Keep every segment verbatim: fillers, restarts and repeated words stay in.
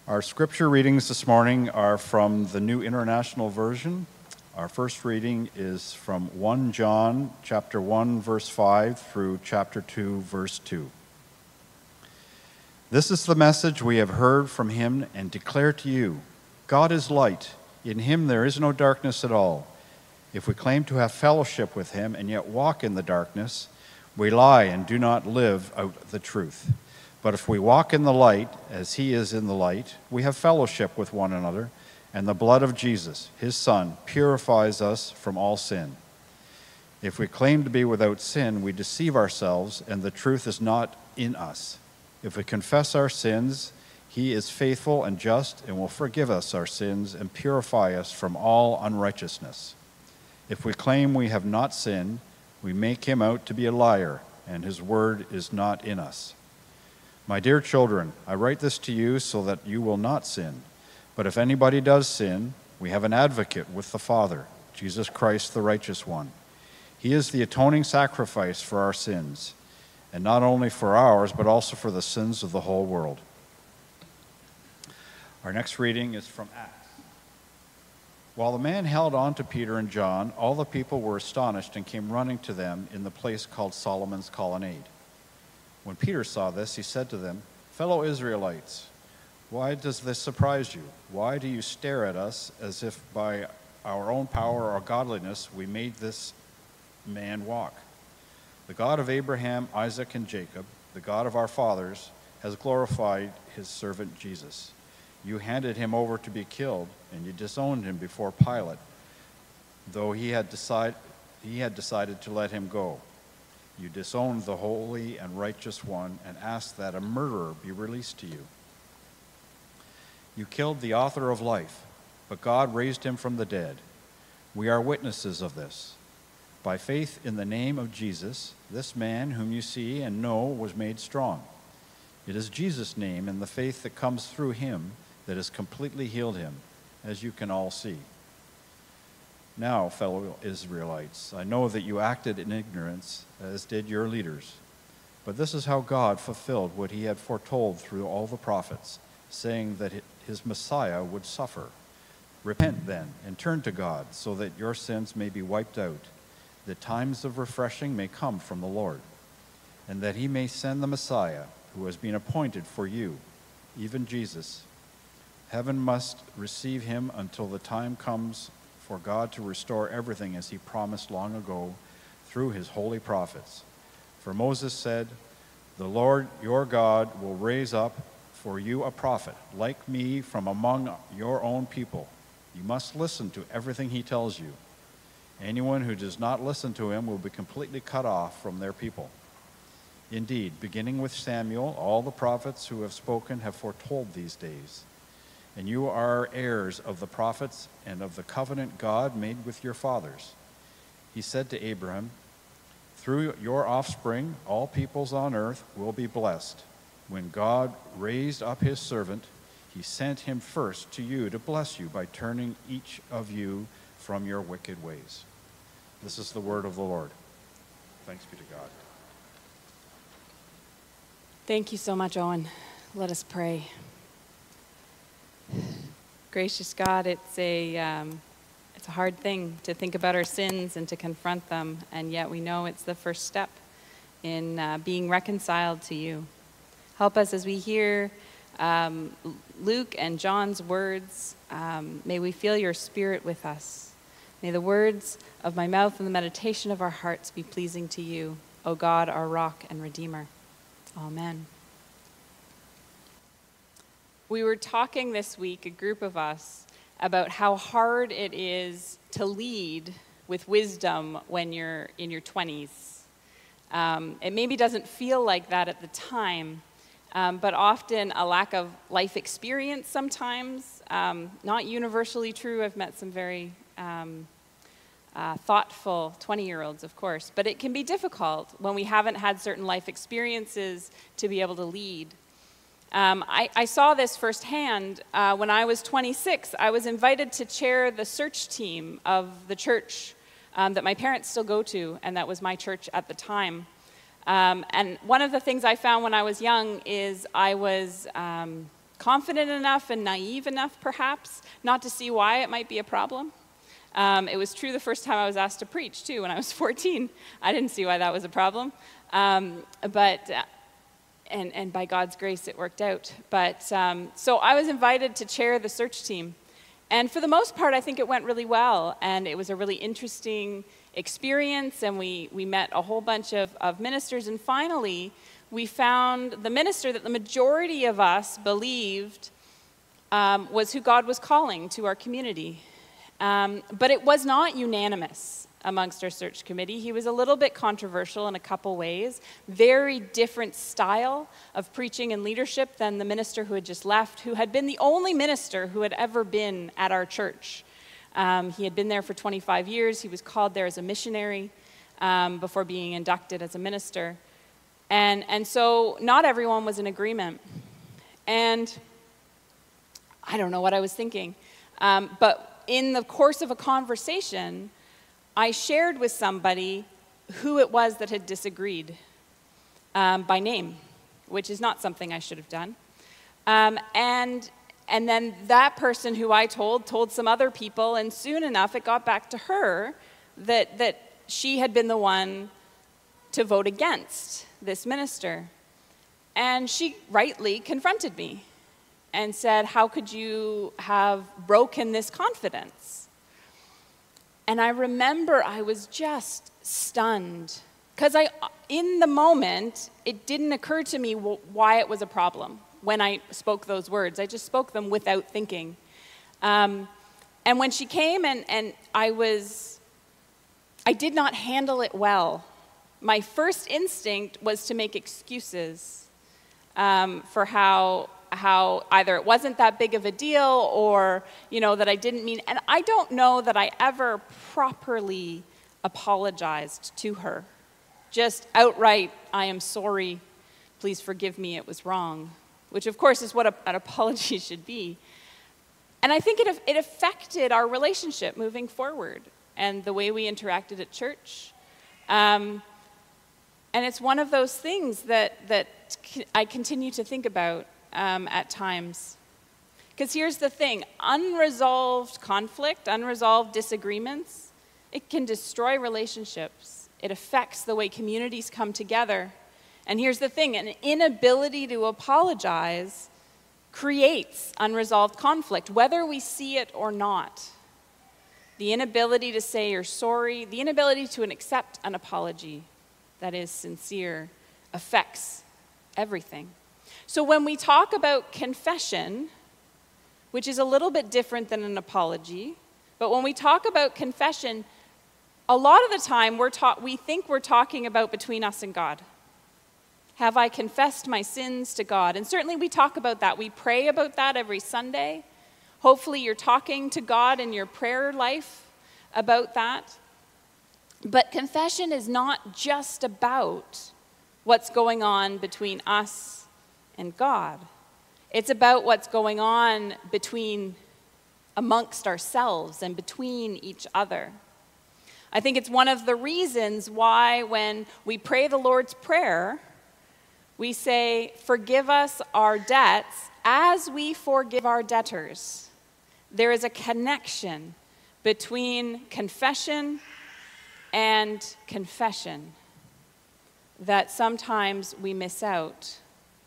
Our scripture readings this morning are from the New International Version. Our first reading is from First John chapter one, verse five through chapter two, verse two. This is the message we have heard from him and declare to you. God is light. In him there is no darkness at all. If we claim to have fellowship with him and yet walk in the darkness, we lie and do not live out the truth. But if we walk in the light, as he is in the light, we have fellowship with one another, and the blood of Jesus, his Son, purifies us from all sin. If we claim to be without sin, we deceive ourselves, and the truth is not in us. If we confess our sins, he is faithful and just and will forgive us our sins and purify us from all unrighteousness. If we claim we have not sinned, we make him out to be a liar, and his word is not in us. My dear children, I write this to you so that you will not sin. But if anybody does sin, we have an advocate with the Father, Jesus Christ, the righteous one. He is the atoning sacrifice for our sins, and not only for ours, but also for the sins of the whole world. Our next reading is from Acts. While the man held on to Peter and John, all the people were astonished and came running to them in the place called Solomon's Colonnade. When Peter saw this, he said to them, "Fellow Israelites, why does this surprise you? Why do you stare at us as if by our own power or godliness we made this man walk? The God of Abraham, Isaac, and Jacob, the God of our fathers, has glorified his servant Jesus. You handed him over to be killed, and you disowned him before Pilate, though he had, decide, he had decided to let him go. You disowned the holy and righteous one and asked that a murderer be released to you. You killed the author of life, but God raised him from the dead. We are witnesses of this. By faith in the name of Jesus, this man whom you see and know was made strong. It is Jesus' name and the faith that comes through him that has completely healed him, as you can all see. Now, fellow Israelites, I know that you acted in ignorance, as did your leaders. But this is how God fulfilled what he had foretold through all the prophets, saying that his Messiah would suffer. Repent then, and turn to God, so that your sins may be wiped out, that times of refreshing may come from the Lord, and that he may send the Messiah, who has been appointed for you, even Jesus. Heaven must receive him until the time comes for God to restore everything as he promised long ago through his holy prophets. For Moses said, "The Lord your God will raise up for you a prophet like me from among your own people. You must listen to everything he tells you. Anyone who does not listen to him will be completely cut off from their people." Indeed, beginning with Samuel, all the prophets who have spoken have foretold these days. And you are heirs of the prophets and of the covenant God made with your fathers. He said to Abraham, "Through your offspring, all peoples on earth will be blessed." When God raised up his servant, he sent him first to you to bless you by turning each of you from your wicked ways. This is the word of the Lord. Thanks be to God. Thank you so much, Owen. Let us pray. Gracious God, it's a um, it's a hard thing to think about our sins and to confront them, and yet we know it's the first step in uh, being reconciled to you. Help us as we hear um, Luke and John's words. Um, may we feel your spirit with us. May the words of my mouth and the meditation of our hearts be pleasing to you, O God, our rock and redeemer. Amen. We were talking this week, a group of us, about how hard it is to lead with wisdom when you're in your twenties. Um, it maybe doesn't feel like that at the time, um, but often a lack of life experience sometimes. Um, not universally true. I've met some very um, uh, thoughtful twenty-year-olds, of course, but it can be difficult when we haven't had certain life experiences to be able to lead. Um, I, I saw this firsthand uh, when I was twenty-six. I was invited to chair the search team of the church um, that my parents still go to, and that was my church at the time. Um, and one of the things I found when I was young is I was um, confident enough and naive enough, perhaps, not to see why it might be a problem. Um, it was true the first time I was asked to preach, too, when I was fourteen. I didn't see why that was a problem. Um, but, uh, and, and by God's grace, it worked out. But, um, so I was invited to chair the search team. And for the most part, I think it went really well. And it was a really interesting experience. And we, we met a whole bunch of, of ministers. And finally, we found the minister that the majority of us believed um, was who God was calling to our community. Um, but it was not unanimous amongst our search committee. He was a little bit controversial in a couple ways. Very different style of preaching and leadership than the minister who had just left, who had been the only minister who had ever been at our church. Um, he had been there for twenty-five years. He was called there as a missionary um, before being inducted as a minister. And, and so not everyone was in agreement. And I don't know what I was thinking. Um, but in the course of a conversation, I shared with somebody who it was that had disagreed um, by name, which is not something I should have done. Um, and, and then that person who I told told some other people, and soon enough it got back to her that, that she had been the one to vote against this minister. And she rightly confronted me and said, how could you have broken this confidence? And I remember I was just stunned. Because I, in the moment, it didn't occur to me why it was a problem when I spoke those words. I just spoke them without thinking. Um, and when she came and, and I was, I did not handle it well. My first instinct was to make excuses um, for how how either it wasn't that big of a deal or, you know, that I didn't mean. And I don't know that I ever properly apologized to her. Just outright, I am sorry, please forgive me, it was wrong. Which, of course, is what a, an apology should be. And I think it, it affected our relationship moving forward and the way we interacted at church. Um, and it's one of those things that, that I continue to think about um, at times. Because here's the thing, unresolved conflict, unresolved disagreements, it can destroy relationships. It affects the way communities come together. And here's the thing, an inability to apologize creates unresolved conflict, whether we see it or not. The inability to say you're sorry, the inability to accept an apology that is sincere affects everything. So when we talk about confession, which is a little bit different than an apology, but when we talk about confession, a lot of the time we're ta- we think we're talking about between us and God. Have I confessed my sins to God? And certainly we talk about that. We pray about that every Sunday. Hopefully you're talking to God in your prayer life about that. But confession is not just about what's going on between us and God. It's about what's going on between, amongst ourselves and between each other. I think it's one of the reasons why when we pray the Lord's Prayer, we say, forgive us our debts as we forgive our debtors. There is a connection between confession and confession that sometimes we miss out.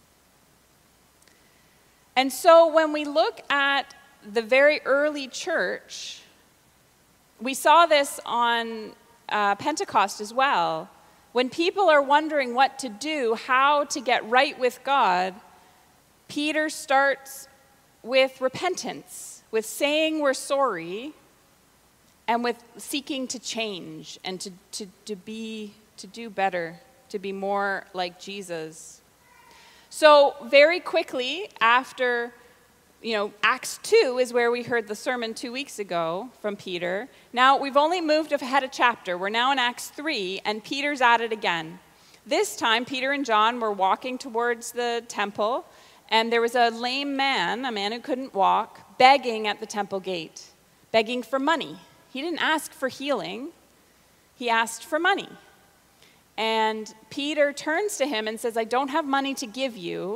And so when we look at the very early church, we saw this on uh, Pentecost as well. When people are wondering what to do, how to get right with God, Peter starts with repentance, with saying we're sorry, and with seeking to change and to, to, to be, to do better, to be more like Jesus. So very quickly after, you know, Acts two is where we heard the sermon two weeks ago from Peter. Now we've only moved ahead a chapter. We're now in Acts three, and Peter's at it again. This time, Peter and John were walking towards the temple, and there was a lame man, a man who couldn't walk, begging at the temple gate, begging for money. He didn't ask for healing. He asked for money. And Peter turns to him and says, I don't have money to give you,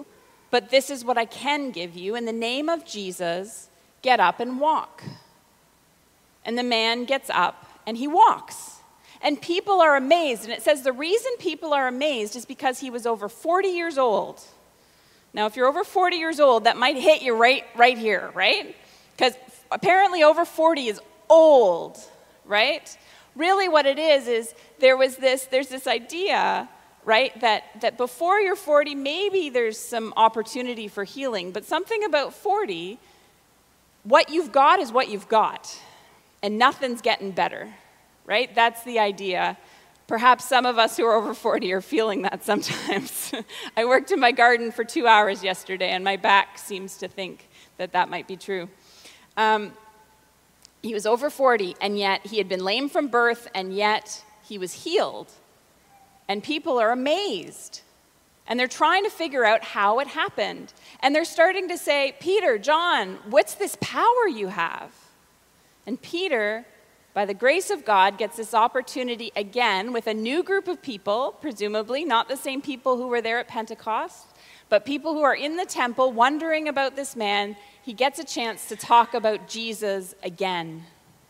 but this is what I can give you. In the name of Jesus, get up and walk." And the man gets up and he walks. And people are amazed. And it says the reason people are amazed is because he was over forty years old. Now, if you're over forty years old, that might hit you right, right here, right? Because apparently over forty is old, right? Really what it is is there was this, there's this idea, right, that, that before you're forty, maybe there's some opportunity for healing. But something about forty, what you've got is what you've got. And nothing's getting better, right? That's the idea. Perhaps some of us who are over forty are feeling that sometimes. I worked in my garden for two hours yesterday, and my back seems to think that that might be true. Um, he was over forty, and yet he had been lame from birth, and yet he was healed. And people are amazed. And they're trying to figure out how it happened. And they're starting to say, "Peter, John, what's this power you have?" And Peter, by the grace of God, gets this opportunity again with a new group of people, presumably not the same people who were there at Pentecost, but people who are in the temple wondering about this man. He gets a chance to talk about Jesus again.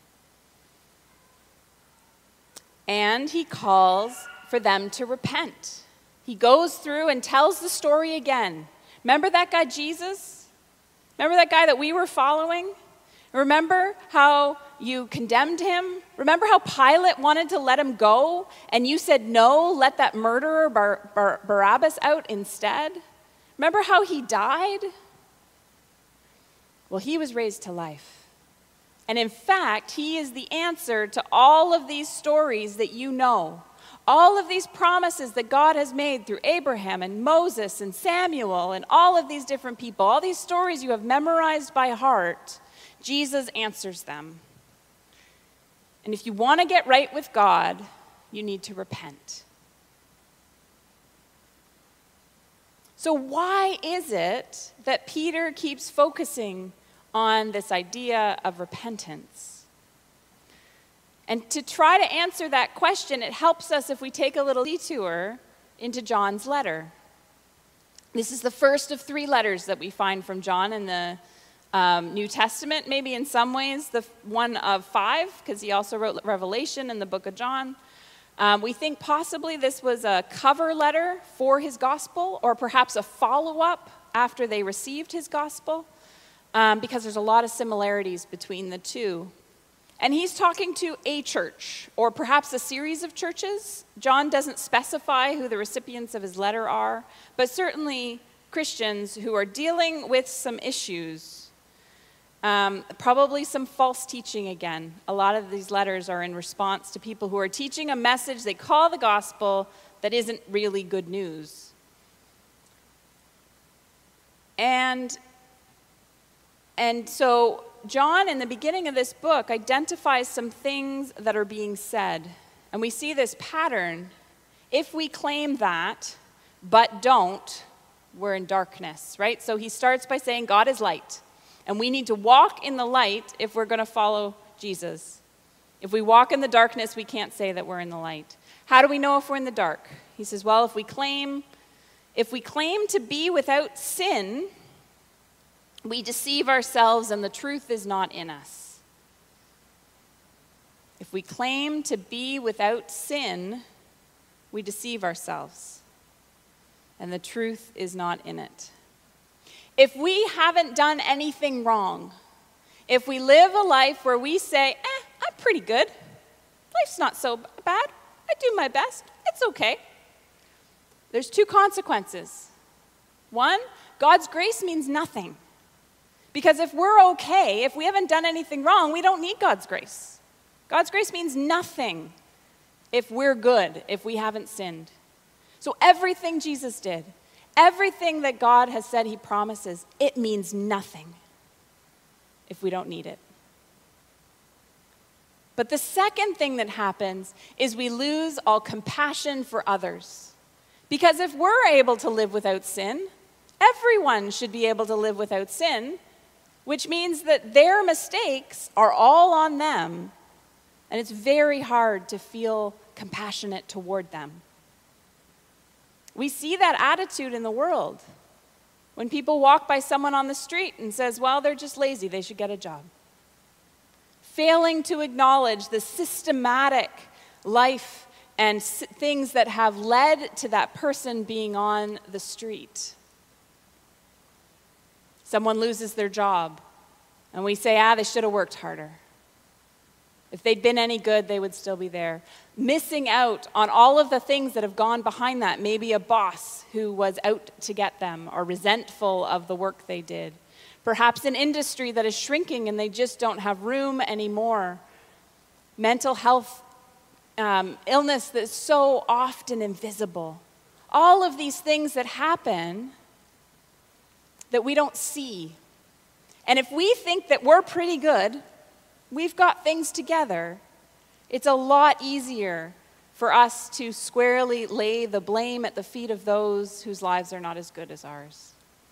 And he calls for them to repent. He goes through and tells the story again. Remember that guy Jesus? Remember that guy that we were following? Remember how you condemned him? Remember how Pilate wanted to let him go, and you said, "No, let that murderer Bar- Bar- Barabbas out instead"? Remember how he died? Well, he was raised to life. And in fact, he is the answer to all of these stories that you know. All of these promises that God has made through Abraham and Moses and Samuel and all of these different people, all these stories you have memorized by heart, Jesus answers them. And if you want to get right with God, you need to repent. So why is it that Peter keeps focusing on this idea of repentance? And to try to answer that question, it helps us if we take a little detour into John's letter. This is the first of three letters that we find from John in the Um, New Testament, maybe in some ways the one of five, because he also wrote Revelation and the book of John. Um, we think possibly this was a cover letter for his gospel, or perhaps a follow-up after they received his gospel, um, because there's a lot of similarities between the two. And he's talking to a church, or perhaps a series of churches. John doesn't specify who the recipients of his letter are, but certainly Christians who are dealing with some issues. Um, probably some false teaching again. A lot of these letters are in response to people who are teaching a message they call the gospel that isn't really good news. And, and so John, in the beginning of this book, identifies some things that are being said. And we see this pattern. If we claim that, but don't, we're in darkness, right? So he starts by saying God is light. And we need to walk in the light if we're going to follow Jesus. If we walk in the darkness, we can't say that we're in the light. How do we know if we're in the dark? He says, well, if we claim, if we claim to be without sin, we deceive ourselves and the truth is not in us. If we claim to be without sin, we deceive ourselves and the truth is not in it. If we haven't done anything wrong, if we live a life where we say, eh, I'm pretty good, life's not so bad, I do my best, it's okay, there's two consequences. One, God's grace means nothing. Because if we're okay, if we haven't done anything wrong, we don't need God's grace. God's grace means nothing if we're good, if we haven't sinned. So everything Jesus did, everything that God has said he promises, it means nothing if we don't need it. But the second thing that happens is we lose all compassion for others. Because if we're able to live without sin, everyone should be able to live without sin, which means that their mistakes are all on them, and it's very hard to feel compassionate toward them. We see that attitude in the world. When people walk by someone on the street and says, well, they're just lazy, they should get a job. Failing to acknowledge the systematic life and s- things that have led to that person being on the street. Someone loses their job, and we say, ah, they should have worked harder. If they'd been any good, they would still be there. Missing out on all of the things that have gone behind that. Maybe a boss who was out to get them or resentful of the work they did. Perhaps an industry that is shrinking and they just don't have room anymore. Mental health um, illness that's so often invisible. All of these things that happen that we don't see. And if we think that we're pretty good, we've got things together, it's a lot easier for us to squarely lay the blame at the feet of those whose lives are not as good as ours.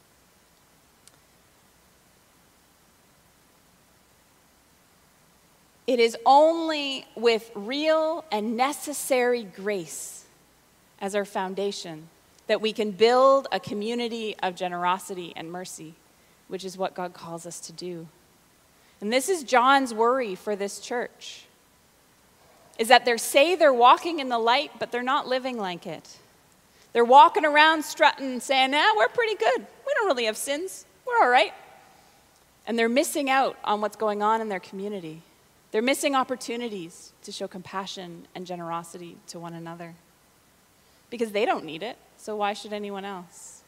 It is only with real and necessary grace as our foundation that we can build a community of generosity and mercy, which is what God calls us to do. And this is John's worry for this church, is that they say they're walking in the light, but they're not living like it. They're walking around strutting and saying, nah, we're pretty good. We don't really have sins. We're all right. And they're missing out on what's going on in their community. They're missing opportunities to show compassion and generosity to one another because they don't need it, so why should anyone else?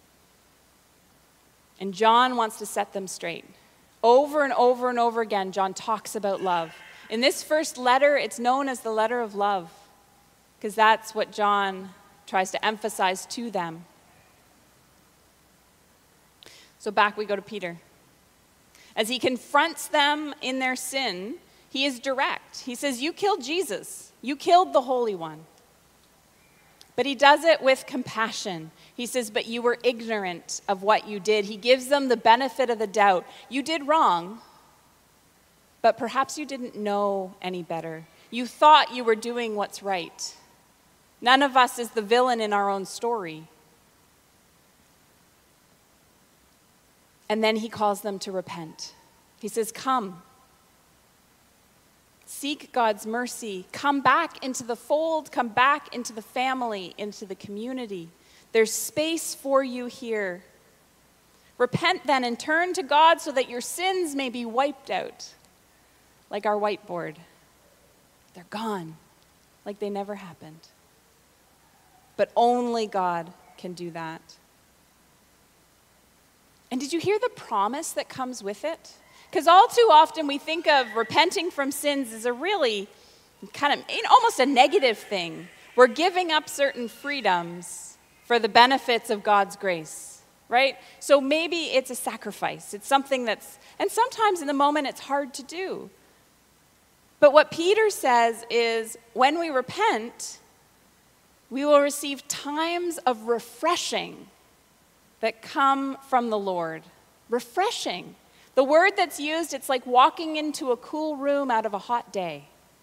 And John wants to set them straight. Over and over and over again, John talks about love. In this first letter, it's known as the letter of love because that's what John tries to emphasize to them. So back we go to Peter. As he confronts them in their sin, he is direct. He says, you killed Jesus. You killed the Holy One. But he does it with compassion. He says, but you were ignorant of what you did. He gives them the benefit of the doubt. You did wrong, but perhaps you didn't know any better. You thought you were doing what's right. None of us is the villain in our own story. And then he calls them to repent. He says, come. Seek God's mercy. Come back into the fold. Come back into the family, into the community. There's space for you here. Repent then and turn to God so that your sins may be wiped out, like our whiteboard. They're gone, like they never happened. But only God can do that. And did you hear the promise that comes with it? Because all too often we think of repenting from sins as a really kind of you know, almost a negative thing. We're giving up certain freedoms for the benefits of God's grace, right? So maybe it's a sacrifice. It's something that's, and sometimes in the moment it's hard to do. But what Peter says is when we repent, we will receive times of refreshing that come from the Lord. Refreshing. The word that's used, it's like walking into a cool room out of a hot day.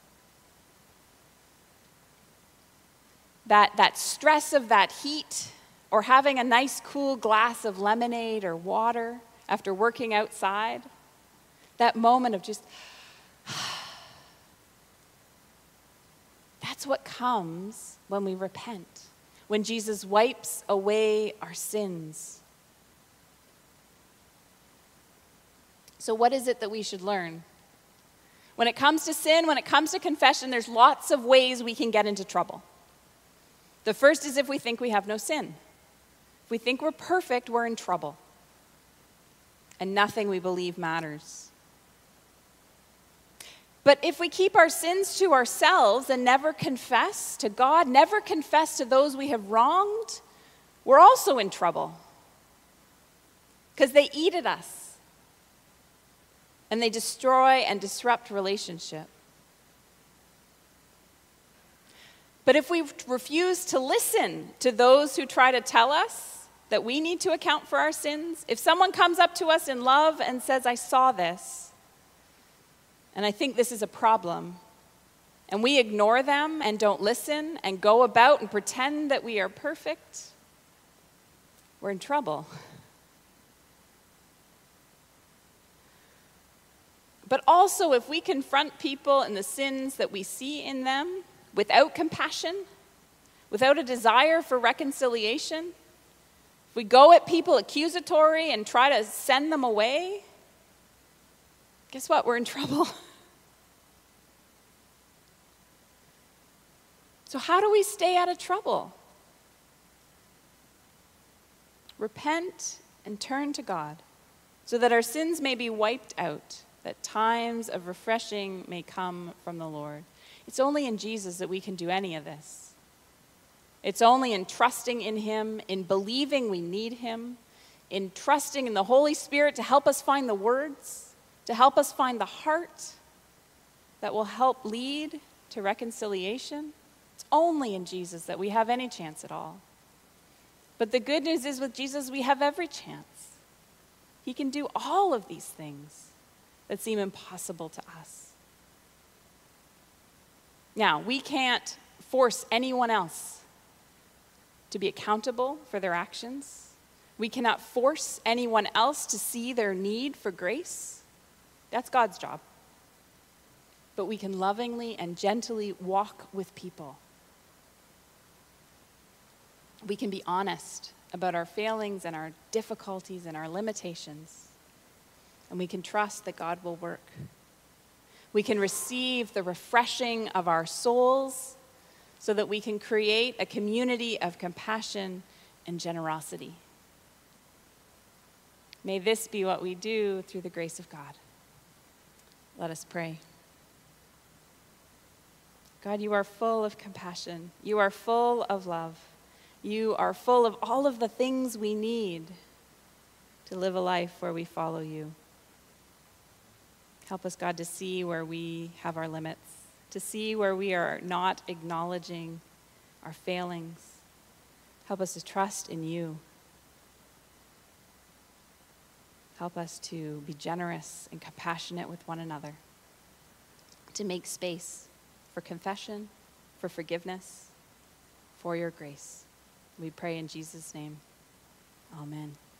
That, that stress of that heat, or having a nice cool glass of lemonade or water after working outside. That moment of just, that's what comes when we repent. When Jesus wipes away our sins. So what is it that we should learn? When it comes to sin, when it comes to confession, there's lots of ways we can get into trouble. The first is if we think we have no sin. If we think we're perfect, we're in trouble. And nothing we believe matters. But if we keep our sins to ourselves and never confess to God, never confess to those we have wronged, we're also in trouble. Because they eat at us. And they destroy and disrupt relationship. But if we refuse to listen to those who try to tell us that we need to account for our sins, if someone comes up to us in love and says, I saw this, and I think this is a problem, and we ignore them and don't listen and go about and pretend that we are perfect, we're in trouble. But also, if we confront people and the sins that we see in them without compassion, without a desire for reconciliation, if we go at people accusatory and try to send them away, guess what? We're in trouble. So how do we stay out of trouble? Repent and turn to God so that our sins may be wiped out, that times of refreshing may come from the Lord. It's only in Jesus that we can do any of this. It's only in trusting in him, in believing we need him, in trusting in the Holy Spirit to help us find the words, to help us find the heart that will help lead to reconciliation. It's only in Jesus that we have any chance at all. But the good news is with Jesus, we have every chance. He can do all of these things that seem impossible to us. Now, we can't force anyone else to be accountable for their actions. We cannot force anyone else to see their need for grace. That's God's job. But we can lovingly and gently walk with people. We can be honest about our failings and our difficulties and our limitations. And we can trust that God will work. We can receive the refreshing of our souls so that we can create a community of compassion and generosity. May this be what we do through the grace of God. Let us pray. God, you are full of compassion. You are full of love. You are full of all of the things we need to live a life where we follow you. Help us, God, to see where we have our limits, to see where we are not acknowledging our failings. Help us to trust in you. Help us to be generous and compassionate with one another, to make space for confession, for forgiveness, for your grace. We pray in Jesus' name. Amen.